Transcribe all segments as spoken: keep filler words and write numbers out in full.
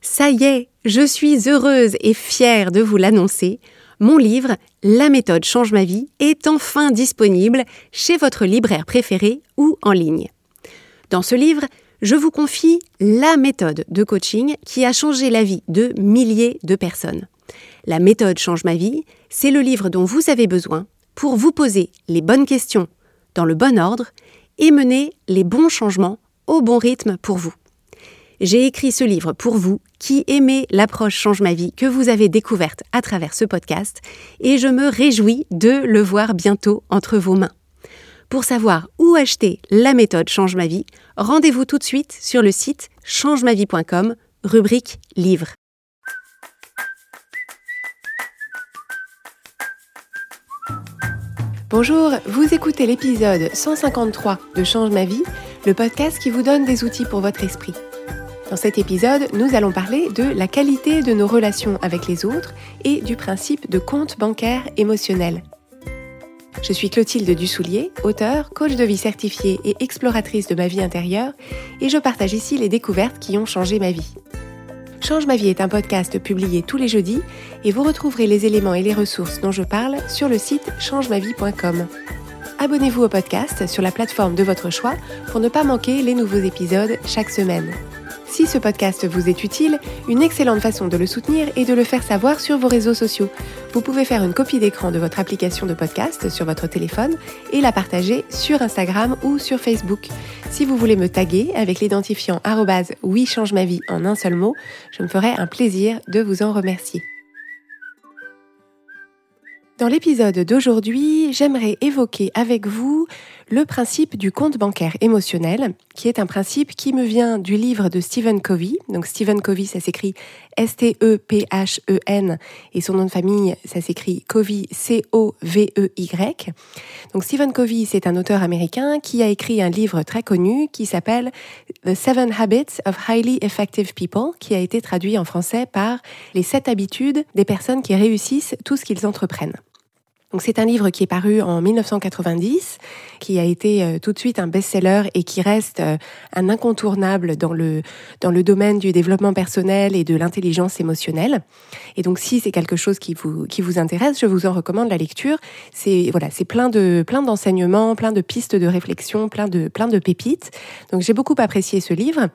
Ça y est, je suis heureuse et fière de vous l'annoncer. Mon livre « La méthode change ma vie » est enfin disponible chez votre libraire préféré ou en ligne. Dans ce livre, je vous confie la méthode de coaching qui a changé la vie de milliers de personnes. La méthode change ma vie, c'est le livre dont vous avez besoin pour vous poser les bonnes questions dans le bon ordre et mener les bons changements au bon rythme pour vous. J'ai écrit ce livre pour vous qui aimez l'approche Change ma vie que vous avez découverte à travers ce podcast et je me réjouis de le voir bientôt entre vos mains. Pour savoir où acheter la méthode Change ma vie, rendez-vous tout de suite sur le site change ma vie point com, rubrique livre. Bonjour, vous écoutez l'épisode cent cinquante-trois de Change ma vie, le podcast qui vous donne des outils pour votre esprit. Dans cet épisode, nous allons parler de la qualité de nos relations avec les autres et du principe de compte bancaire émotionnel. Je suis Clotilde Dussoulier, auteure, coach de vie certifiée et exploratrice de ma vie intérieure, et je partage ici les découvertes qui ont changé ma vie. Change ma vie est un podcast publié tous les jeudis et vous retrouverez les éléments et les ressources dont je parle sur le site change ma vie point com. Abonnez-vous au podcast sur la plateforme de votre choix pour ne pas manquer les nouveaux épisodes chaque semaine. Si ce podcast vous est utile, une excellente façon de le soutenir est de le faire savoir sur vos réseaux sociaux. Vous pouvez faire une copie d'écran de votre application de podcast sur votre téléphone et la partager sur Instagram ou sur Facebook. Si vous voulez me taguer avec l'identifiant arobase oui change ma vie en un seul mot, je me ferai un plaisir de vous en remercier. Dans l'épisode d'aujourd'hui, j'aimerais évoquer avec vous le principe du compte bancaire émotionnel, qui est un principe qui me vient du livre de Stephen Covey. Donc Stephen Covey, ça s'écrit S T E P H E N et son nom de famille, ça s'écrit Covey, C O V E Y. Donc Stephen Covey, c'est un auteur américain qui a écrit un livre très connu qui s'appelle The Seven Habits of Highly Effective People, qui a été traduit en français par Les sept habitudes des personnes qui réussissent tout ce qu'ils entreprennent. Donc c'est un livre qui est paru en dix-neuf cent quatre-vingt-dix, qui a été euh, tout de suite un best-seller et qui reste euh, un incontournable dans le dans le domaine du développement personnel et de l'intelligence émotionnelle. Et donc si c'est quelque chose qui vous qui vous intéresse, je vous en recommande la lecture. C'est voilà, c'est plein de plein d'enseignements, plein de pistes de réflexion, plein de plein de pépites. Donc j'ai beaucoup apprécié ce livre.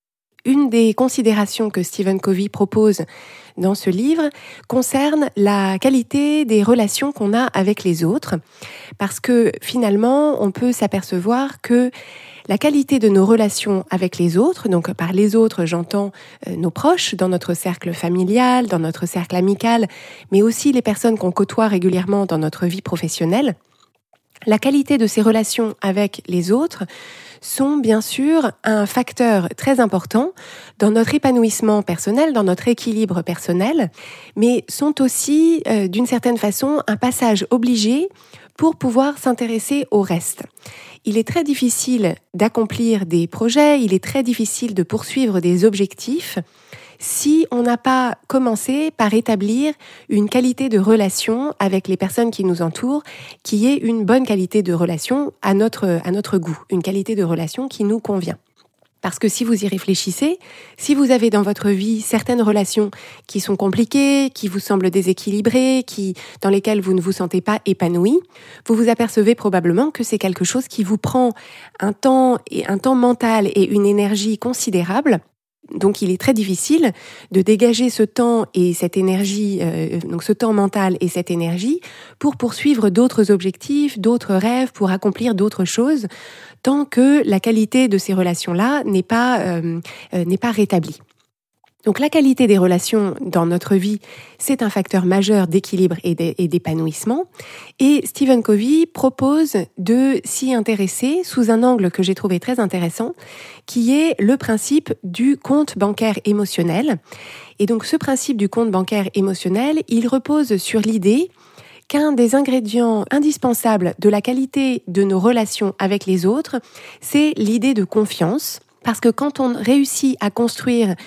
Une des considérations que Stephen Covey propose dans ce livre concerne la qualité des relations qu'on a avec les autres, parce que finalement, on peut s'apercevoir que la qualité de nos relations avec les autres, donc par les autres, j'entends euh, nos proches dans notre cercle familial, dans notre cercle amical, mais aussi les personnes qu'on côtoie régulièrement dans notre vie professionnelle, la qualité de ces relations avec les autres sont bien sûr un facteur très important dans notre épanouissement personnel, dans notre équilibre personnel, mais sont aussi, euh, d'une certaine façon, un passage obligé pour pouvoir s'intéresser au reste. Il est très difficile d'accomplir des projets, il est très difficile de poursuivre des objectifs si on n'a pas commencé par établir une qualité de relation avec les personnes qui nous entourent, qui est une bonne qualité de relation à notre, à notre goût, une qualité de relation qui nous convient. Parce que si vous y réfléchissez, si vous avez dans votre vie certaines relations qui sont compliquées, qui vous semblent déséquilibrées, qui, dans lesquelles vous ne vous sentez pas épanoui, vous vous apercevez probablement que c'est quelque chose qui vous prend un temps, et un temps mental et une énergie considérable. Donc il est très difficile de dégager ce temps et cette énergie, euh, donc ce temps mental et cette énergie pour poursuivre d'autres objectifs, d'autres rêves, pour accomplir d'autres choses, tant que la qualité de ces relations-là n'est pas, euh, euh, n'est pas rétablie. Donc la qualité des relations dans notre vie, c'est un facteur majeur d'équilibre et d'épanouissement. Et Stephen Covey propose de s'y intéresser sous un angle que j'ai trouvé très intéressant, qui est le principe du compte bancaire émotionnel. Et donc ce principe du compte bancaire émotionnel, il repose sur l'idée qu'un des ingrédients indispensables de la qualité de nos relations avec les autres, c'est l'idée de confiance. Parce que quand on réussit à construire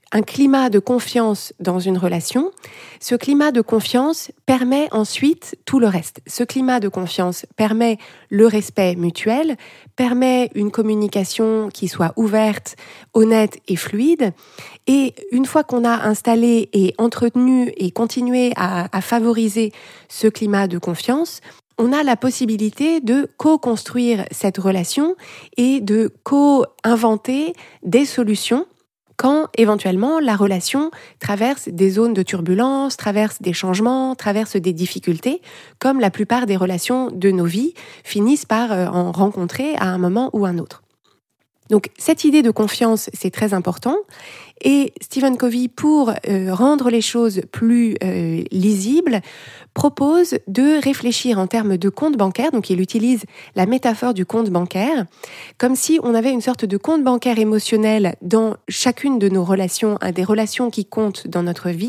un climat de confiance dans une relation, ce climat de confiance permet ensuite tout le reste. Ce climat de confiance permet le respect mutuel, permet une communication qui soit ouverte, honnête et fluide. Et une fois qu'on a installé et entretenu et continué à, à favoriser ce climat de confiance, on a la possibilité de co-construire cette relation et de co-inventer des solutions quand éventuellement la relation traverse des zones de turbulence, traverse des changements, traverse des difficultés, comme la plupart des relations de nos vies finissent par en rencontrer à un moment ou un autre. Donc cette idée de confiance, c'est très important. Et Stephen Covey, pour euh, rendre les choses plus euh, lisibles, propose de réfléchir en termes de compte bancaire. Donc il utilise la métaphore du compte bancaire, comme si on avait une sorte de compte bancaire émotionnel dans chacune de nos relations, des relations qui comptent dans notre vie.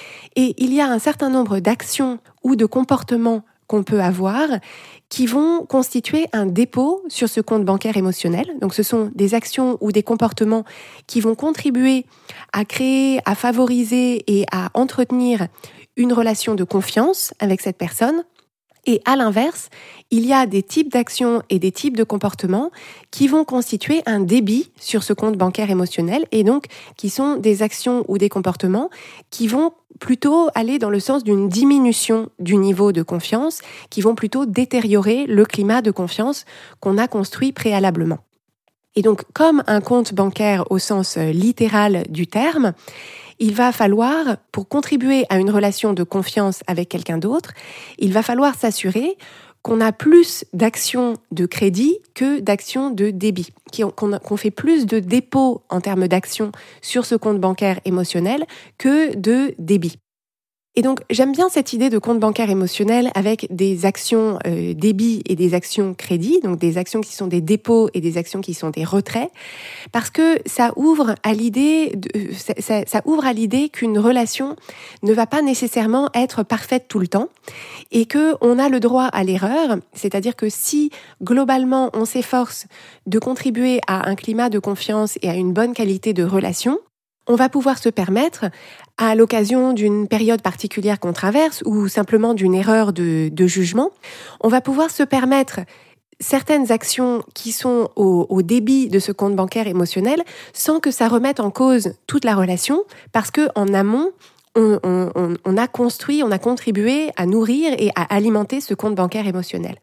Et il y a un certain nombre d'actions ou de comportements qu'on peut avoir qui vont constituer un dépôt sur ce compte bancaire émotionnel. Donc ce sont des actions ou des comportements qui vont contribuer à créer, à favoriser et à entretenir une relation de confiance avec cette personne. Et à l'inverse, il y a des types d'actions et des types de comportements qui vont constituer un débit sur ce compte bancaire émotionnel et donc qui sont des actions ou des comportements qui vont plutôt aller dans le sens d'une diminution du niveau de confiance, qui vont plutôt détériorer le climat de confiance qu'on a construit préalablement. Et donc, comme un compte bancaire au sens littéral du terme, il va falloir, pour contribuer à une relation de confiance avec quelqu'un d'autre, il va falloir s'assurer qu'on a plus d'actions de crédit que d'actions de débit, qu'on, qu'on fait plus de dépôts en termes d'actions sur ce compte bancaire émotionnel que de débit. Et donc, j'aime bien cette idée de compte bancaire émotionnel avec des actions euh, débit et des actions crédit, donc des actions qui sont des dépôts et des actions qui sont des retraits, parce que ça ouvre à l'idée, de, ça, ça, ça ouvre à l'idée qu'une relation ne va pas nécessairement être parfaite tout le temps et que on a le droit à l'erreur, c'est-à-dire que si globalement on s'efforce de contribuer à un climat de confiance et à une bonne qualité de relation, on va pouvoir se permettre, à l'occasion d'une période particulière qu'on traverse ou simplement d'une erreur de, de jugement, on va pouvoir se permettre certaines actions qui sont au, au débit de ce compte bancaire émotionnel sans que ça remette en cause toute la relation, parce que en amont, on, on, on a construit, on a contribué à nourrir et à alimenter ce compte bancaire émotionnel.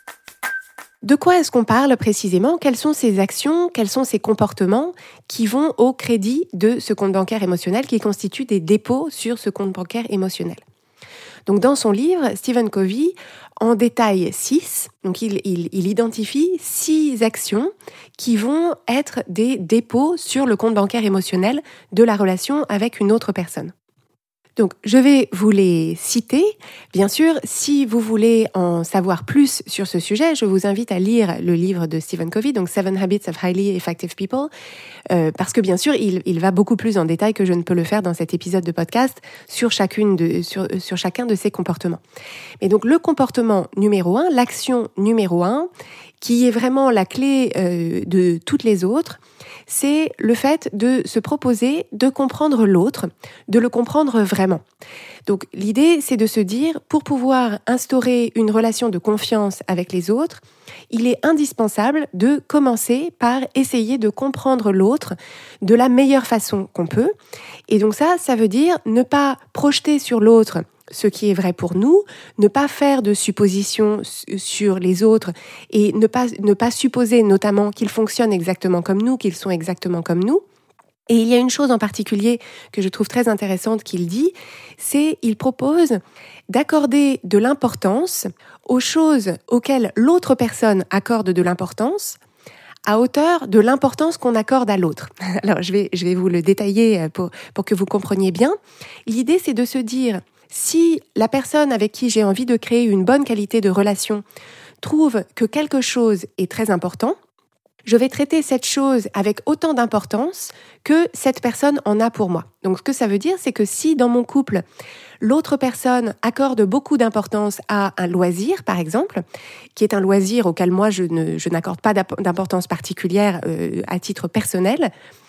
De quoi est-ce qu'on parle précisément ? Quelles sont ces actions, quels sont ces comportements qui vont au crédit de ce compte bancaire émotionnel, qui constituent des dépôts sur ce compte bancaire émotionnel ? Donc dans son livre, Stephen Covey en détaille six, donc il, il, il identifie six actions qui vont être des dépôts sur le compte bancaire émotionnel de la relation avec une autre personne. Donc, je vais vous les citer. Bien sûr, si vous voulez en savoir plus sur ce sujet, je vous invite à lire le livre de Stephen Covey, donc Seven Habits of Highly Effective People, euh, parce que bien sûr, il, il va beaucoup plus en détail que je ne peux le faire dans cet épisode de podcast sur chacune de, sur, sur chacun de ces comportements. Et donc, le comportement numéro un, l'action numéro un, qui est vraiment la clé euh, de toutes les autres, c'est le fait de se proposer de comprendre l'autre, de le comprendre vraiment. Donc l'idée, c'est de se dire, pour pouvoir instaurer une relation de confiance avec les autres, il est indispensable de commencer par essayer de comprendre l'autre de la meilleure façon qu'on peut. Et donc ça, ça veut dire ne pas projeter sur l'autre ce qui est vrai pour nous, ne pas faire de suppositions sur les autres et ne pas, ne pas supposer notamment qu'ils fonctionnent exactement comme nous, qu'ils sont exactement comme nous. Et il y a une chose en particulier que je trouve très intéressante qu'il dit, c'est qu'il propose d'accorder de l'importance aux choses auxquelles l'autre personne accorde de l'importance à hauteur de l'importance qu'on accorde à l'autre. Alors, je vais, je vais vous le détailler pour, pour que vous compreniez bien. L'idée, c'est de se dire, si la personne avec qui j'ai envie de créer une bonne qualité de relation trouve que quelque chose est très important, je vais traiter cette chose avec autant d'importance que cette personne en a pour moi. Donc, ce que ça veut dire, c'est que si dans mon couple, l'autre personne accorde beaucoup d'importance à un loisir, par exemple, qui est un loisir auquel moi, je, ne, je n'accorde pas d'importance particulière euh, à titre personnel,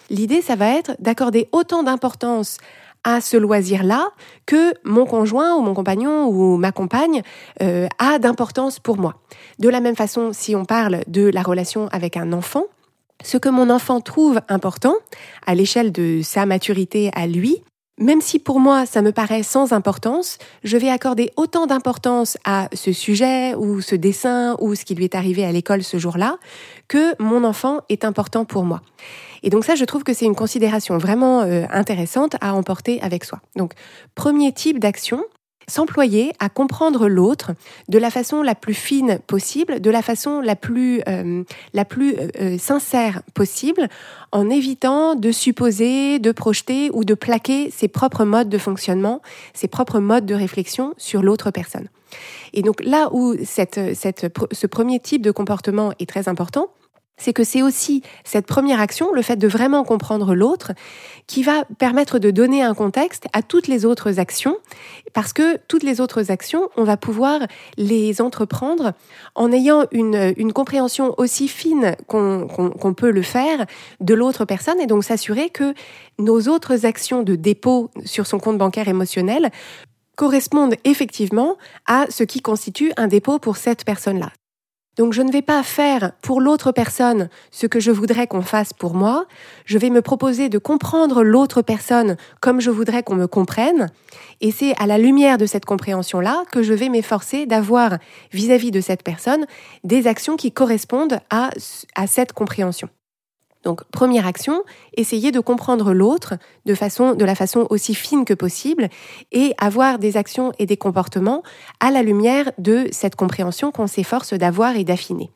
L'idée, ça va être d'accorder autant d'importance à ce loisir-là que mon conjoint ou mon compagnon ou ma compagne euh, a d'importance pour moi. De la même façon, si on parle de la relation avec un enfant, ce que mon enfant trouve important à l'échelle de sa maturité à lui, même si pour moi ça me paraît sans importance, je vais accorder autant d'importance à ce sujet ou ce dessin ou ce qui lui est arrivé à l'école ce jour-là que mon enfant est important pour moi. Et donc ça, je trouve que c'est une considération vraiment euh, intéressante à emporter avec soi. Donc, premier type d'action, s'employer à comprendre l'autre de la façon la plus fine possible, de la façon la plus, euh, la plus euh, sincère possible, en évitant de supposer, de projeter ou de plaquer ses propres modes de fonctionnement, ses propres modes de réflexion sur l'autre personne. Et donc là où cette, cette, ce premier type de comportement est très important, c'est que c'est aussi cette première action, le fait de vraiment comprendre l'autre, qui va permettre de donner un contexte à toutes les autres actions, parce que toutes les autres actions, on va pouvoir les entreprendre en ayant une, une compréhension aussi fine qu'on, qu'on, qu'on peut le faire de l'autre personne, et donc s'assurer que nos autres actions de dépôt sur son compte bancaire émotionnel correspondent effectivement à ce qui constitue un dépôt pour cette personne-là. Donc je ne vais pas faire pour l'autre personne ce que je voudrais qu'on fasse pour moi, je vais me proposer de comprendre l'autre personne comme je voudrais qu'on me comprenne, et c'est à la lumière de cette compréhension-là que je vais m'efforcer d'avoir vis-à-vis de cette personne des actions qui correspondent à, à cette compréhension. Donc, première action, essayer de comprendre l'autre de façon, de la façon aussi fine que possible et avoir des actions et des comportements à la lumière de cette compréhension qu'on s'efforce d'avoir et d'affiner.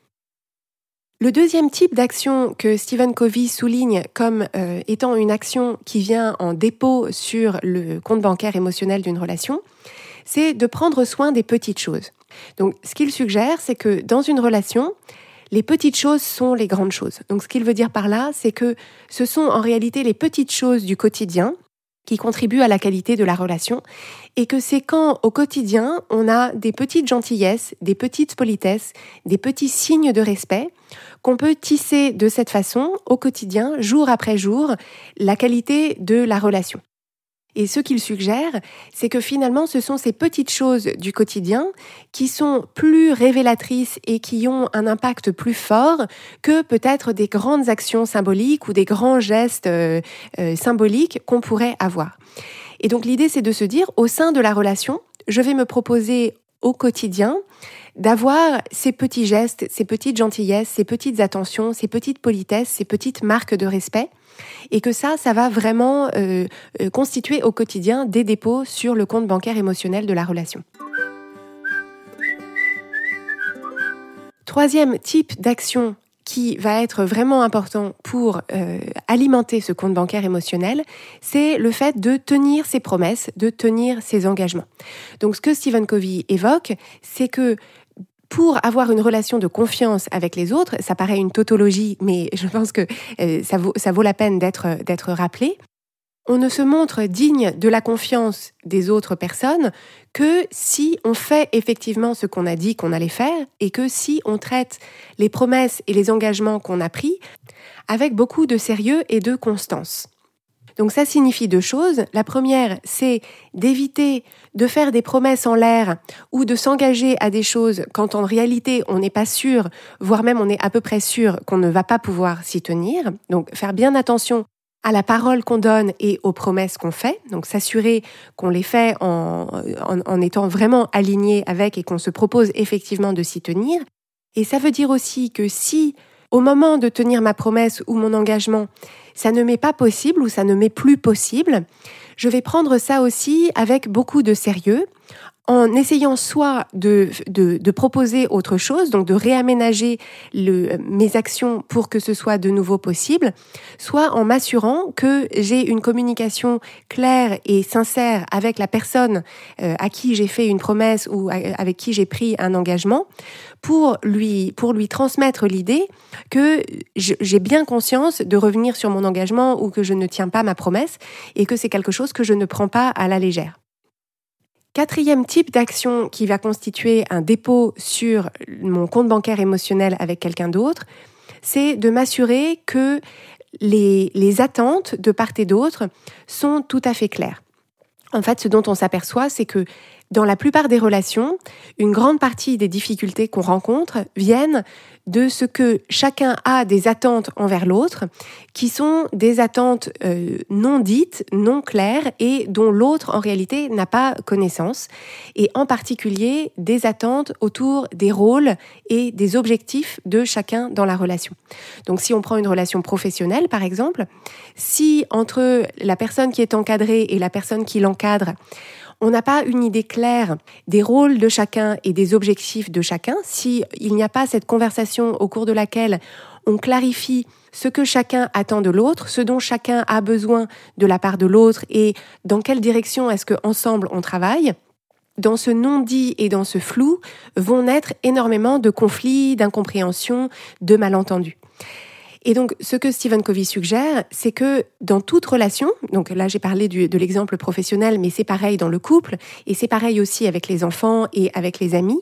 Le deuxième type d'action que Stephen Covey souligne comme euh, étant une action qui vient en dépôt sur le compte bancaire émotionnel d'une relation, c'est de prendre soin des petites choses. Donc, ce qu'il suggère, c'est que dans une relation, les petites choses sont les grandes choses. Donc, ce qu'il veut dire par là, c'est que ce sont en réalité les petites choses du quotidien qui contribuent à la qualité de la relation et que c'est quand, au quotidien, on a des petites gentillesses, des petites politesses, des petits signes de respect qu'on peut tisser de cette façon, au quotidien, jour après jour, la qualité de la relation. Et ce qu'il suggère, c'est que finalement, ce sont ces petites choses du quotidien qui sont plus révélatrices et qui ont un impact plus fort que peut-être des grandes actions symboliques ou des grands gestes euh, euh, symboliques qu'on pourrait avoir. Et donc l'idée, c'est de se dire, au sein de la relation, je vais me proposer au quotidien d'avoir ces petits gestes, ces petites gentillesses, ces petites attentions, ces petites politesses, ces petites marques de respect, et que ça, ça va vraiment euh, euh, constituer au quotidien des dépôts sur le compte bancaire émotionnel de la relation. Troisième type d'action qui va être vraiment important pour euh, alimenter ce compte bancaire émotionnel, c'est le fait de tenir ses promesses, de tenir ses engagements. Donc ce que Stephen Covey évoque, c'est que pour avoir une relation de confiance avec les autres, ça paraît une tautologie, mais je pense que euh, ça vaut, ça vaut la peine d'être, d'être rappelé. On ne se montre digne de la confiance des autres personnes que si on fait effectivement ce qu'on a dit qu'on allait faire et que si on traite les promesses et les engagements qu'on a pris avec beaucoup de sérieux et de constance. Donc ça signifie deux choses. La première, c'est d'éviter de faire des promesses en l'air ou de s'engager à des choses quand en réalité on n'est pas sûr, voire même on est à peu près sûr qu'on ne va pas pouvoir s'y tenir. Donc faire bien attention à la parole qu'on donne et aux promesses qu'on fait. Donc s'assurer qu'on les fait en, en, en étant vraiment aligné avec et qu'on se propose effectivement de s'y tenir. Et ça veut dire aussi que si au moment de tenir ma promesse ou mon engagement, ça ne m'est pas possible ou ça ne m'est plus possible, je vais prendre ça aussi avec beaucoup de sérieux, en essayant soit de, de, de proposer autre chose, donc de réaménager le, mes actions pour que ce soit de nouveau possible, soit en m'assurant que j'ai une communication claire et sincère avec la personne euh, à qui j'ai fait une promesse ou avec qui j'ai pris un engagement, pour lui, pour lui transmettre l'idée que j'ai bien conscience de revenir sur mon engagement ou que je ne tiens pas ma promesse et que c'est quelque chose que je ne prends pas à la légère. Quatrième type d'action qui va constituer un dépôt sur mon compte bancaire émotionnel avec quelqu'un d'autre, c'est de m'assurer que les, les attentes de part et d'autre sont tout à fait claires. En fait, ce dont on s'aperçoit, c'est que dans la plupart des relations, une grande partie des difficultés qu'on rencontre viennent de ce que chacun a des attentes envers l'autre, qui sont des attentes euh, non dites, non claires et dont l'autre en réalité n'a pas connaissance, et en particulier des attentes autour des rôles et des objectifs de chacun dans la relation. Donc si on prend une relation professionnelle par exemple, si entre la personne qui est encadrée et la personne qui l'encadre, on n'a pas une idée claire des rôles de chacun et des objectifs de chacun, si il n'y a pas cette conversation au cours de laquelle on clarifie ce que chacun attend de l'autre, ce dont chacun a besoin de la part de l'autre et dans quelle direction est-ce qu'ensemble on travaille, dans ce non-dit et dans ce flou vont naître énormément de conflits, d'incompréhensions, de malentendus. Et donc, ce que Stephen Covey suggère, c'est que dans toute relation, donc là j'ai parlé du, de l'exemple professionnel, mais c'est pareil dans le couple, et c'est pareil aussi avec les enfants et avec les amis,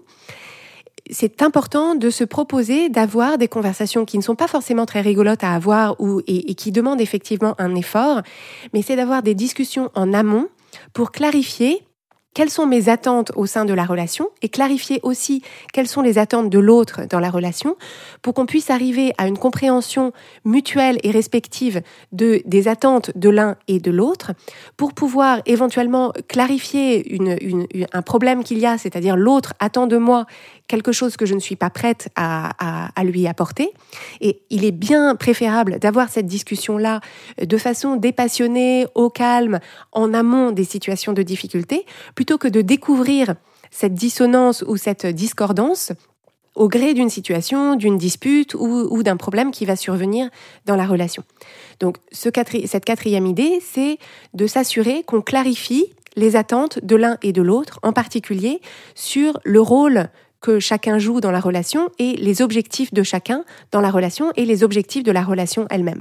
c'est important de se proposer d'avoir des conversations qui ne sont pas forcément très rigolotes à avoir ou, et, et qui demandent effectivement un effort, mais c'est d'avoir des discussions en amont pour clarifier quelles sont mes attentes au sein de la relation et clarifier aussi quelles sont les attentes de l'autre dans la relation pour qu'on puisse arriver à une compréhension mutuelle et respective de, des attentes de l'un et de l'autre pour pouvoir éventuellement clarifier une, une, un problème qu'il y a, c'est-à-dire l'autre attend de moi quelque chose que je ne suis pas prête à, à, à lui apporter. Et il est bien préférable d'avoir cette discussion-là de façon dépassionnée, au calme, en amont des situations de difficulté, plutôt que de découvrir cette dissonance ou cette discordance au gré d'une situation, d'une dispute ou, ou d'un problème qui va survenir dans la relation. Donc, ce quatri- cette quatrième idée, c'est de s'assurer qu'on clarifie les attentes de l'un et de l'autre, en particulier sur le rôle que chacun joue dans la relation et les objectifs de chacun dans la relation et les objectifs de la relation elle-même.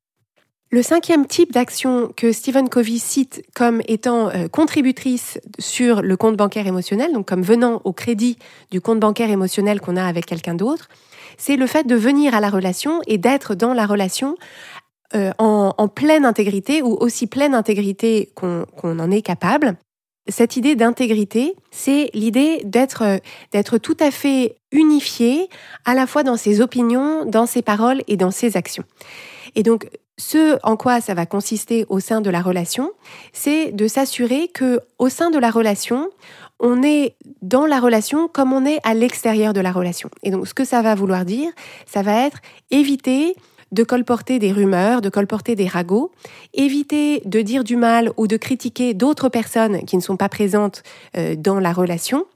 Le cinquième type d'action que Stephen Covey cite comme étant euh, contributrice sur le compte bancaire émotionnel, donc comme venant au crédit du compte bancaire émotionnel qu'on a avec quelqu'un d'autre, c'est le fait de venir à la relation et d'être dans la relation euh, en, en pleine intégrité ou aussi pleine intégrité qu'on, qu'on en est capable. Cette idée d'intégrité, c'est l'idée d'être, d'être tout à fait unifié à la fois dans ses opinions, dans ses paroles et dans ses actions. Et donc, ce en quoi ça va consister au sein de la relation, c'est de s'assurer que au sein de la relation, on est dans la relation comme on est à l'extérieur de la relation. Et donc, ce que ça va vouloir dire, ça va être éviter de colporter des rumeurs, de colporter des ragots, éviter de dire du mal ou de critiquer d'autres personnes qui ne sont pas présentes euh, dans la relation,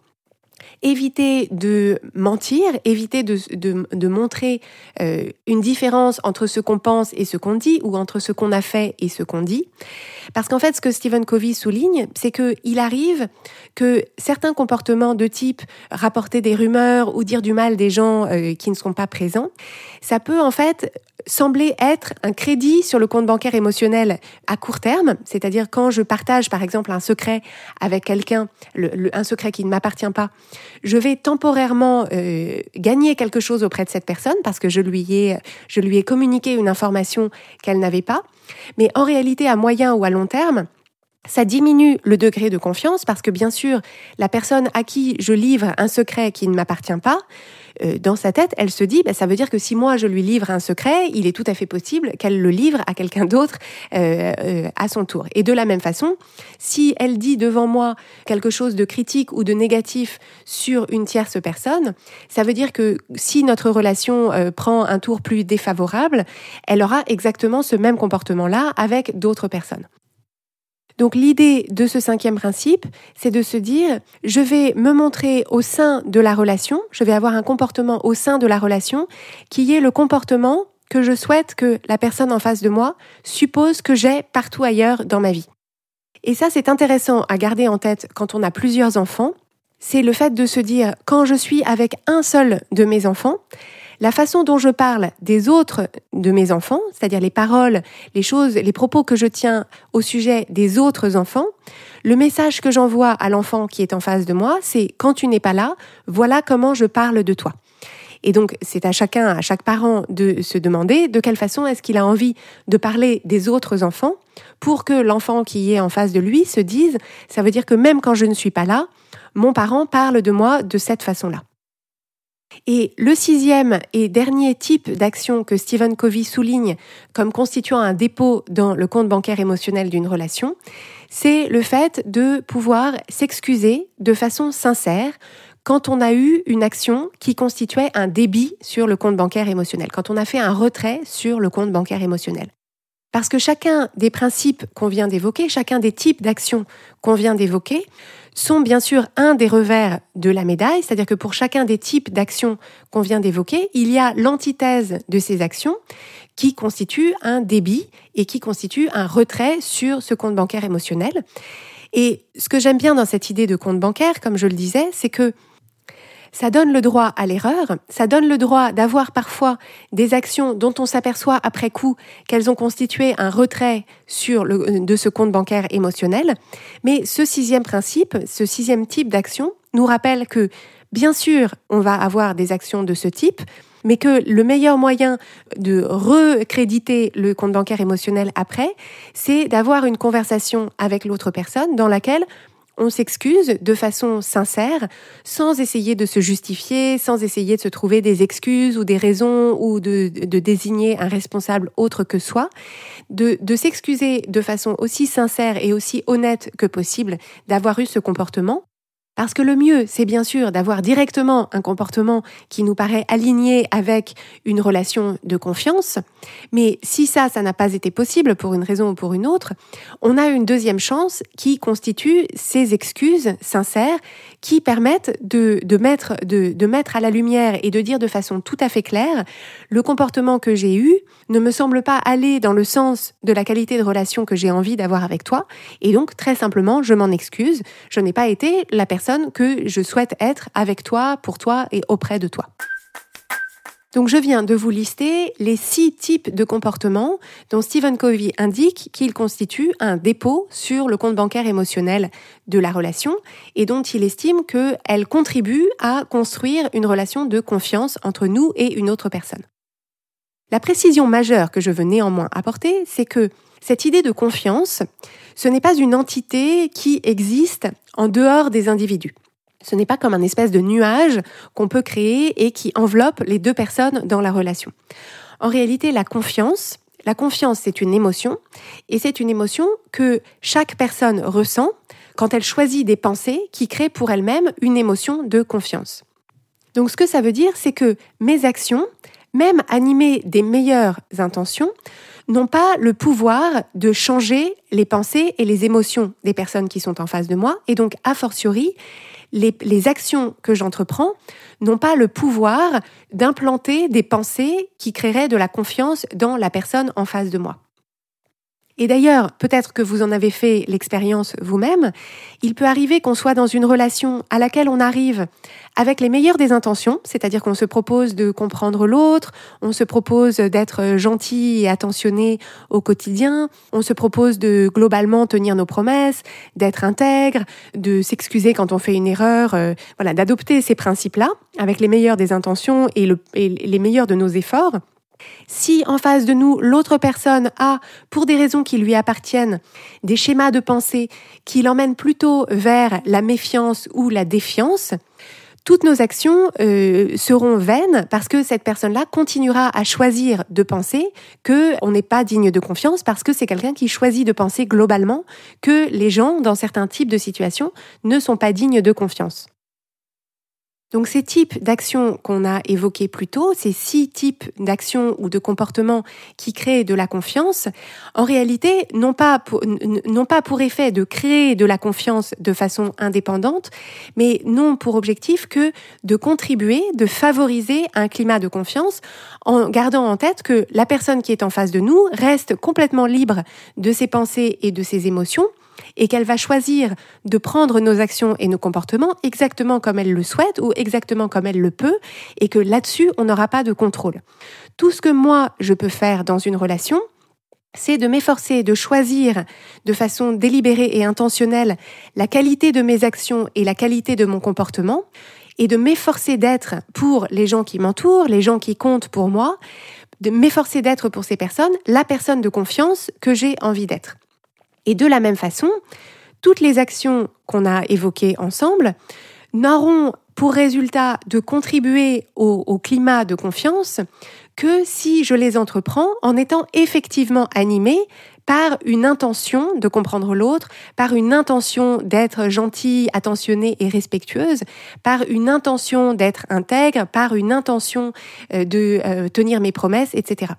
éviter de mentir, éviter de, de, de montrer euh, une différence entre ce qu'on pense et ce qu'on dit, ou entre ce qu'on a fait et ce qu'on dit. Parce qu'en fait, ce que Stephen Covey souligne, c'est qu'il arrive que certains comportements de type rapporter des rumeurs ou dire du mal des gens euh, qui ne sont pas présents, ça peut en fait sembler être un crédit sur le compte bancaire émotionnel à court terme, c'est-à-dire quand je partage par exemple un secret avec quelqu'un, le, le, un secret qui ne m'appartient pas, je vais temporairement euh, gagner quelque chose auprès de cette personne parce que je lui ai, je lui ai communiqué une information qu'elle n'avait pas. Mais en réalité, à moyen ou à long terme, ça diminue le degré de confiance parce que bien sûr, la personne à qui je livre un secret qui ne m'appartient pas, euh, dans sa tête, elle se dit, bah, ça veut dire que si moi je lui livre un secret, il est tout à fait possible qu'elle le livre à quelqu'un d'autre euh, euh, à son tour. Et de la même façon, si elle dit devant moi quelque chose de critique ou de négatif sur une tierce personne, ça veut dire que si notre relation euh, prend un tour plus défavorable, elle aura exactement ce même comportement-là avec d'autres personnes. Donc l'idée de ce cinquième principe, c'est de se dire, je vais me montrer au sein de la relation, je vais avoir un comportement au sein de la relation qui est le comportement que je souhaite que la personne en face de moi suppose que j'ai partout ailleurs dans ma vie. Et ça, c'est intéressant à garder en tête quand on a plusieurs enfants, c'est le fait de se dire, quand je suis avec un seul de mes enfants, la façon dont je parle des autres de mes enfants, c'est-à-dire les paroles, les choses, les propos que je tiens au sujet des autres enfants, le message que j'envoie à l'enfant qui est en face de moi, c'est « quand tu n'es pas là, voilà comment je parle de toi ». Et donc, c'est à chacun, à chaque parent de se demander de quelle façon est-ce qu'il a envie de parler des autres enfants pour que l'enfant qui est en face de lui se dise « ça veut dire que même quand je ne suis pas là, mon parent parle de moi de cette façon-là ». Et le sixième et dernier type d'action que Stephen Covey souligne comme constituant un dépôt dans le compte bancaire émotionnel d'une relation, c'est le fait de pouvoir s'excuser de façon sincère quand on a eu une action qui constituait un débit sur le compte bancaire émotionnel, quand on a fait un retrait sur le compte bancaire émotionnel. Parce que chacun des principes qu'on vient d'évoquer, chacun des types d'actions qu'on vient d'évoquer, sont bien sûr un des revers de la médaille, c'est-à-dire que pour chacun des types d'actions qu'on vient d'évoquer, il y a l'antithèse de ces actions qui constitue un débit et qui constitue un retrait sur ce compte bancaire émotionnel. Et ce que j'aime bien dans cette idée de compte bancaire, comme je le disais, c'est que ça donne le droit à l'erreur, ça donne le droit d'avoir parfois des actions dont on s'aperçoit après coup qu'elles ont constitué un retrait sur le, de ce compte bancaire émotionnel. Mais ce sixième principe, ce sixième type d'action nous rappelle que, bien sûr, on va avoir des actions de ce type, mais que le meilleur moyen de recréditer le compte bancaire émotionnel après, c'est d'avoir une conversation avec l'autre personne dans laquelle on s'excuse de façon sincère, sans essayer de se justifier, sans essayer de se trouver des excuses ou des raisons ou de, de désigner un responsable autre que soi, de, de s'excuser de façon aussi sincère et aussi honnête que possible d'avoir eu ce comportement. Parce que le mieux, c'est bien sûr d'avoir directement un comportement qui nous paraît aligné avec une relation de confiance. Mais si ça, ça n'a pas été possible pour une raison ou pour une autre, on a une deuxième chance qui constitue ces excuses sincères qui permettent de, de, mettre, de, de mettre à la lumière et de dire de façon tout à fait claire le comportement que j'ai eu ne me semble pas aller dans le sens de la qualité de relation que j'ai envie d'avoir avec toi. Et donc, très simplement, je m'en excuse. Je n'ai pas été la personne que je souhaite être avec toi, pour toi et auprès de toi. Donc je viens de vous lister les six types de comportements dont Stephen Covey indique qu'ils constituent un dépôt sur le compte bancaire émotionnel de la relation et dont il estime qu'elles contribuent à construire une relation de confiance entre nous et une autre personne. La précision majeure que je veux néanmoins apporter, c'est que cette idée de confiance, ce n'est pas une entité qui existe en dehors des individus. Ce n'est pas comme un espèce de nuage qu'on peut créer et qui enveloppe les deux personnes dans la relation. En réalité, la confiance, la confiance, c'est une émotion et c'est une émotion que chaque personne ressent quand elle choisit des pensées qui créent pour elle-même une émotion de confiance. Donc, ce que ça veut dire, c'est que mes actions, même animées des meilleures intentions, n'ont pas le pouvoir de changer les pensées et les émotions des personnes qui sont en face de moi. Et donc, a fortiori, les, les actions que j'entreprends n'ont pas le pouvoir d'implanter des pensées qui créeraient de la confiance dans la personne en face de moi. Et d'ailleurs, peut-être que vous en avez fait l'expérience vous-même, il peut arriver qu'on soit dans une relation à laquelle on arrive avec les meilleures des intentions, c'est-à-dire qu'on se propose de comprendre l'autre, on se propose d'être gentil et attentionné au quotidien, on se propose de globalement tenir nos promesses, d'être intègre, de s'excuser quand on fait une erreur, euh, voilà, d'adopter ces principes-là avec les meilleures des intentions et, le, et les meilleurs de nos efforts. Si en face de nous, l'autre personne a, pour des raisons qui lui appartiennent, des schémas de pensée qui l'emmènent plutôt vers la méfiance ou la défiance, toutes nos actions euh, seront vaines parce que cette personne-là continuera à choisir de penser qu'on n'est pas digne de confiance parce que c'est quelqu'un qui choisit de penser globalement que les gens, dans certains types de situations, ne sont pas dignes de confiance. Donc ces types d'actions qu'on a évoqués plus tôt, ces six types d'actions ou de comportements qui créent de la confiance, en réalité n'ont pas pour, n'ont pas pour effet de créer de la confiance de façon indépendante, mais n'ont pour objectif que de contribuer, de favoriser un climat de confiance en gardant en tête que la personne qui est en face de nous reste complètement libre de ses pensées et de ses émotions, et qu'elle va choisir de prendre nos actions et nos comportements exactement comme elle le souhaite ou exactement comme elle le peut, et que là-dessus, on n'aura pas de contrôle. Tout ce que moi, je peux faire dans une relation, c'est de m'efforcer de choisir de façon délibérée et intentionnelle la qualité de mes actions et la qualité de mon comportement, et de m'efforcer d'être pour les gens qui m'entourent, les gens qui comptent pour moi, de m'efforcer d'être pour ces personnes la personne de confiance que j'ai envie d'être. Et de la même façon, toutes les actions qu'on a évoquées ensemble n'auront pour résultat de contribuer au, au climat de confiance que si je les entreprends en étant effectivement animée par une intention de comprendre l'autre, par une intention d'être gentille, attentionnée et respectueuse, par une intention d'être intègre, par une intention de euh, tenir mes promesses, et cetera.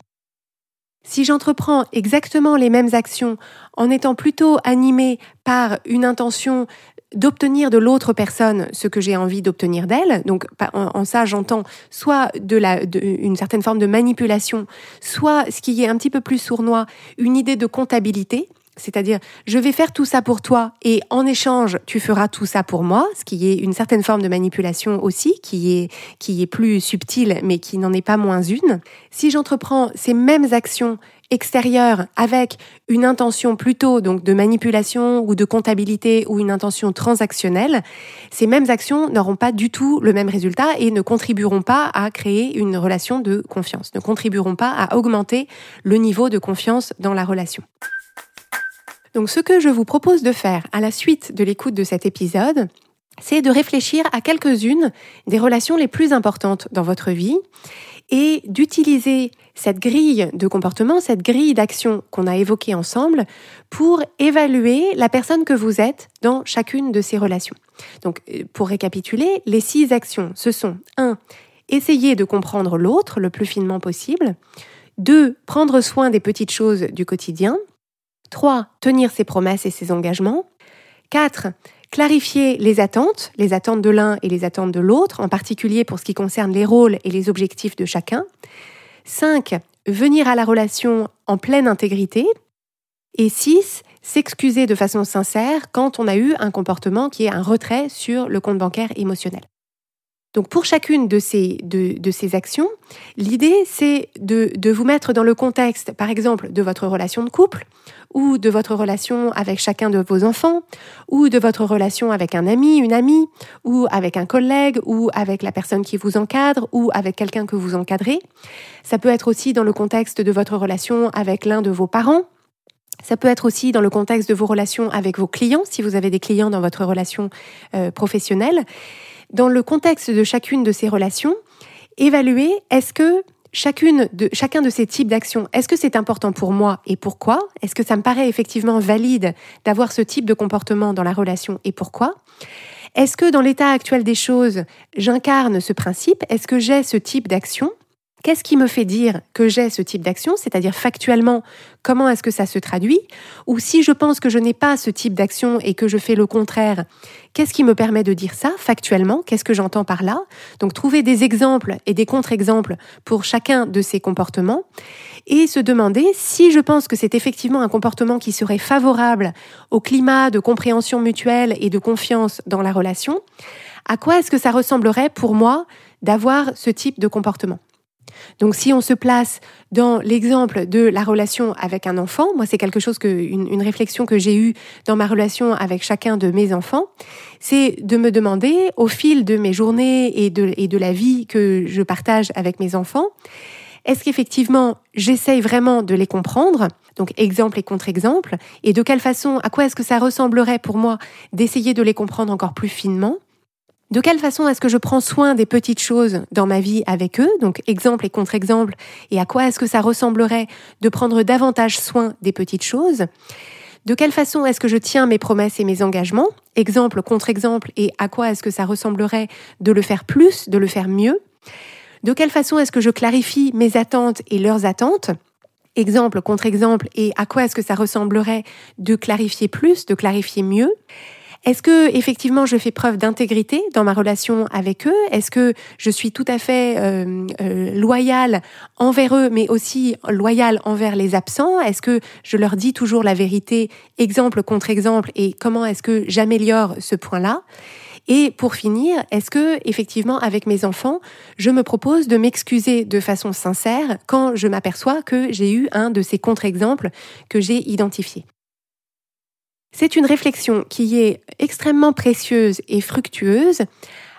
Si j'entreprends exactement les mêmes actions en étant plutôt animée par une intention d'obtenir de l'autre personne ce que j'ai envie d'obtenir d'elle, donc en, en ça j'entends soit de la, de, une certaine forme de manipulation, soit ce qui est un petit peu plus sournois, une idée de comptabilité, c'est-à-dire je vais faire tout ça pour toi et en échange tu feras tout ça pour moi, ce qui est une certaine forme de manipulation aussi, qui est, qui est plus subtile mais qui n'en est pas moins une. Si j'entreprends ces mêmes actions extérieure avec une intention plutôt donc de manipulation ou de comptabilité ou une intention transactionnelle, ces mêmes actions n'auront pas du tout le même résultat et ne contribueront pas à créer une relation de confiance, ne contribueront pas à augmenter le niveau de confiance dans la relation. Donc ce que je vous propose de faire à la suite de l'écoute de cet épisode, c'est de réfléchir à quelques-unes des relations les plus importantes dans votre vie et d'utiliser cette grille de comportement, cette grille d'action qu'on a évoquée ensemble pour évaluer la personne que vous êtes dans chacune de ces relations. Donc, pour récapituler, les six actions, ce sont un. Essayer de comprendre l'autre le plus finement possible. deux. Prendre soin des petites choses du quotidien. trois. Tenir ses promesses et ses engagements. quatre. Clarifier les attentes, les attentes de l'un et les attentes de l'autre, en particulier pour ce qui concerne les rôles et les objectifs de chacun. cinq. Venir à la relation en pleine intégrité. Et six. S'excuser de façon sincère quand on a eu un comportement qui est un retrait sur le compte bancaire émotionnel. Donc pour chacune de ces, de, de ces actions, l'idée c'est de, de vous mettre dans le contexte, par exemple, de votre relation de couple, ou de votre relation avec chacun de vos enfants, ou de votre relation avec un ami, une amie, ou avec un collègue, ou avec la personne qui vous encadre, ou avec quelqu'un que vous encadrez. Ça peut être aussi dans le contexte de votre relation avec l'un de vos parents. Ça peut être aussi dans le contexte de vos relations avec vos clients, si vous avez des clients dans votre relation euh, professionnelle. Dans le contexte de chacune de ces relations, évaluer est-ce que chacune de, chacun de ces types d'actions, est-ce que c'est important pour moi et pourquoi ? Est-ce que ça me paraît effectivement valide d'avoir ce type de comportement dans la relation et pourquoi ? Est-ce que dans l'état actuel des choses, j'incarne ce principe ? Est-ce que j'ai ce type d'action ? Qu'est-ce qui me fait dire que j'ai ce type d'action ? C'est-à-dire factuellement, comment est-ce que ça se traduit ? Ou si je pense que je n'ai pas ce type d'action et que je fais le contraire, qu'est-ce qui me permet de dire ça factuellement ? Qu'est-ce que j'entends par là ? Donc trouver des exemples et des contre-exemples pour chacun de ces comportements et se demander si je pense que c'est effectivement un comportement qui serait favorable au climat de compréhension mutuelle et de confiance dans la relation, à quoi est-ce que ça ressemblerait pour moi d'avoir ce type de comportement ? Donc si on se place dans l'exemple de la relation avec un enfant, moi c'est quelque chose que une, une réflexion que j'ai eue dans ma relation avec chacun de mes enfants, c'est de me demander au fil de mes journées et de, et de la vie que je partage avec mes enfants, est-ce qu'effectivement j'essaye vraiment de les comprendre ? Donc exemple et contre-exemple, et de quelle façon, à quoi est-ce que ça ressemblerait pour moi d'essayer de les comprendre encore plus finement ? De quelle façon est-ce que je prends soin des petites choses dans ma vie avec eux ? Donc, exemple et contre-exemple. Et à quoi est-ce que ça ressemblerait de prendre davantage soin des petites choses ? De quelle façon est-ce que je tiens mes promesses et mes engagements ? Exemple, contre-exemple. Et à quoi est-ce que ça ressemblerait de le faire plus, de le faire mieux ? De quelle façon est-ce que je clarifie mes attentes et leurs attentes ? Exemple, contre-exemple. Et à quoi est-ce que ça ressemblerait de clarifier plus, de clarifier mieux ? Est-ce que effectivement je fais preuve d'intégrité dans ma relation avec eux ? Est-ce que je suis tout à fait euh, euh, loyale envers eux, mais aussi loyale envers les absents ? Est-ce que je leur dis toujours la vérité, exemple contre exemple, et comment est-ce que j'améliore ce point-là ? Et pour finir, est-ce que effectivement avec mes enfants, je me propose de m'excuser de façon sincère quand je m'aperçois que j'ai eu un de ces contre-exemples que j'ai identifiés ? C'est une réflexion qui est extrêmement précieuse et fructueuse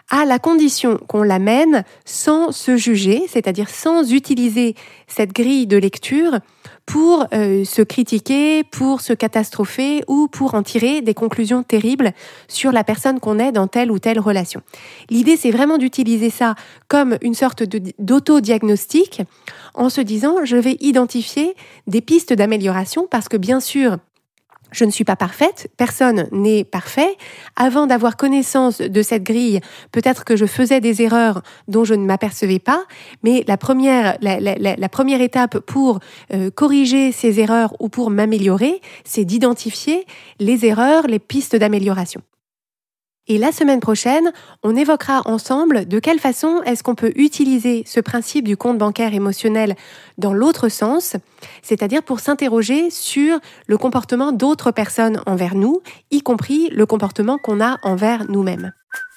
à la condition qu'on l'amène sans se juger, c'est-à-dire sans utiliser cette grille de lecture pour euh, se critiquer, pour se catastropher ou pour en tirer des conclusions terribles sur la personne qu'on est dans telle ou telle relation. L'idée, c'est vraiment d'utiliser ça comme une sorte de, d'auto-diagnostic en se disant, je vais identifier des pistes d'amélioration parce que bien sûr, je ne suis pas parfaite, personne n'est parfait. Avant d'avoir connaissance de cette grille, peut-être que je faisais des erreurs dont je ne m'apercevais pas, mais la première, la, la, la première étape pour euh, corriger ces erreurs ou pour m'améliorer, c'est d'identifier les erreurs, les pistes d'amélioration. Et la semaine prochaine, on évoquera ensemble de quelle façon est-ce qu'on peut utiliser ce principe du compte bancaire émotionnel dans l'autre sens, c'est-à-dire pour s'interroger sur le comportement d'autres personnes envers nous, y compris le comportement qu'on a envers nous-mêmes.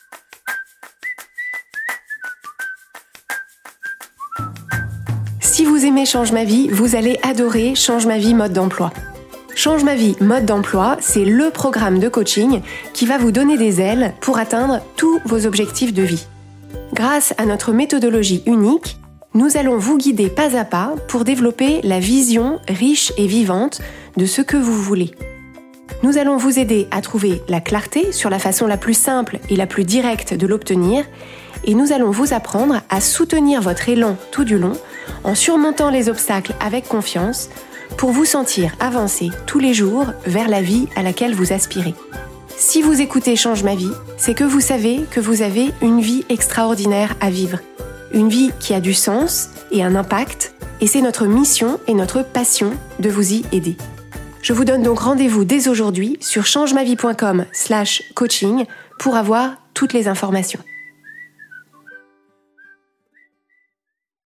Si vous aimez Change ma vie, vous allez adorer Change ma vie mode d'emploi. Change ma vie mode d'emploi, c'est le programme de coaching qui va vous donner des ailes pour atteindre tous vos objectifs de vie. Grâce à notre méthodologie unique, nous allons vous guider pas à pas pour développer la vision riche et vivante de ce que vous voulez. Nous allons vous aider à trouver la clarté sur la façon la plus simple et la plus directe de l'obtenir, et nous allons vous apprendre à soutenir votre élan tout du long en surmontant les obstacles avec confiance, pour vous sentir avancer tous les jours vers la vie à laquelle vous aspirez. Si vous écoutez Change ma vie, c'est que vous savez que vous avez une vie extraordinaire à vivre. Une vie qui a du sens et un impact, et c'est notre mission et notre passion de vous y aider. Je vous donne donc rendez-vous dès aujourd'hui sur changemavie point com slash coaching pour avoir toutes les informations.